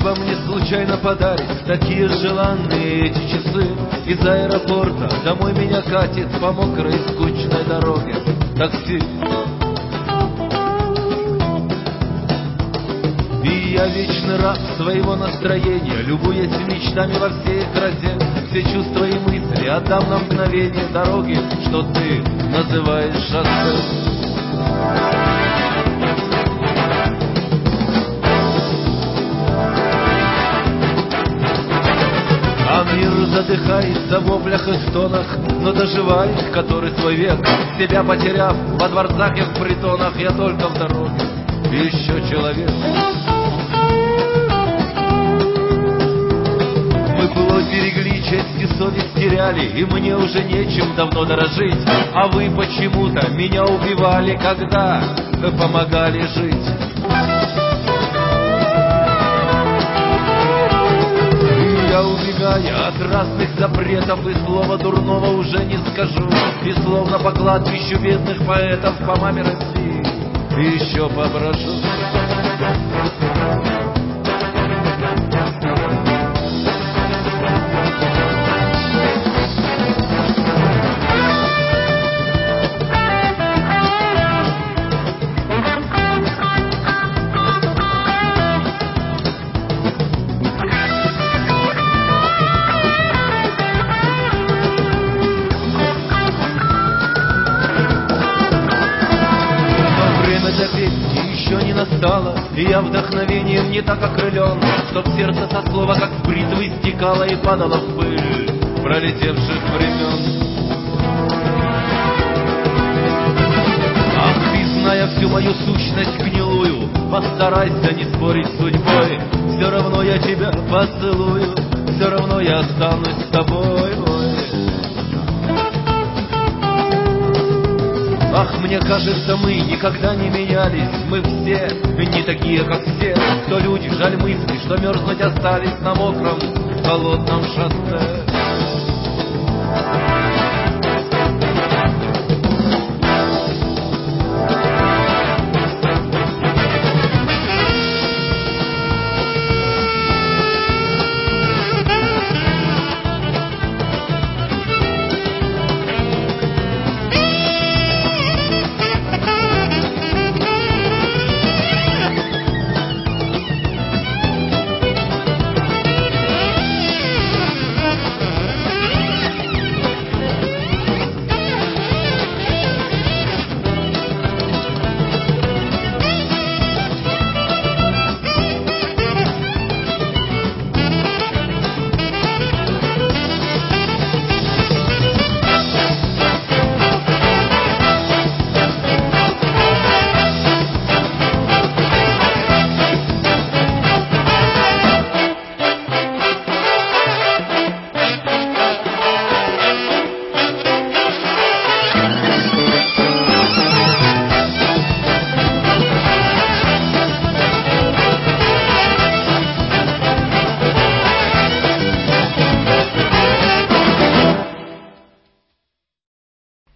судьба мне случайно подарит такие желанные эти часы. Из аэропорта домой меня катит по мокрой скучной дороге такси. И я вечный раб своего настроения, любуясь мечтами во всей их красе. Все чувства и мысли отдам на мгновение дороги, что ты называешь шоссе. А мир задыхается в воплях и стонах, но доживает который свой век. Себя потеряв во дворцах и в притонах, я только в дороге еще человек. Мы плоть берегли, честь и совесть теряли, и мне уже нечем давно дорожить. А вы почему-то меня убивали, когда помогали жить. Я убегаю от разных запретов, и слова дурного уже не скажу. И словно по кладбищу бедных поэтов по маме России еще поброшу. Еще не настало, и я вдохновением не так окрылен, чтоб сердце со слова как в бритву истекало и падало в пыль пролетевших времен. Ах, ты, зная всю мою сущность гнилую, постарайся не спорить с судьбой. Все равно я тебя поцелую, все равно я останусь с тобой. Ах, мне кажется, мы никогда не менялись. Мы все не такие, как все. Кто люди, жаль мысли, что мерзнуть остались на мокром, холодном шоссе.